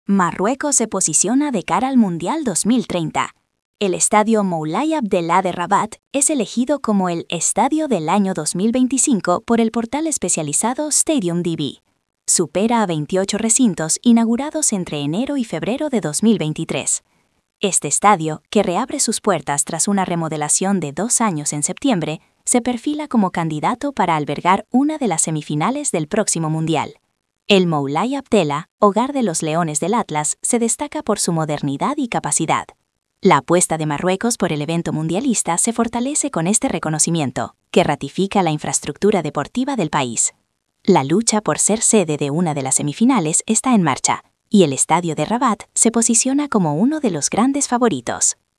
Marruecos se posiciona de cara al Mundial 2030. El estadio Moulay Abdellah de Rabat es elegido como el Estadio del año 2025 por el portal especializado StadiumDB. Supera a 28 recintos inaugurados entre enero y febrero de 2023. Este estadio, que reabre sus puertas tras una remodelación de 2 años en septiembre, se perfila como candidato para albergar una de las semifinales del próximo Mundial. El Moulay Abdellah, hogar de los Leones del Atlas, se destaca por su modernidad y capacidad. La apuesta de Marruecos por el evento mundialista se fortalece con este reconocimiento, que ratifica la infraestructura deportiva del país. La lucha por ser sede de una de las semifinales está en marcha, y el estadio de Rabat se posiciona como uno de los grandes favoritos.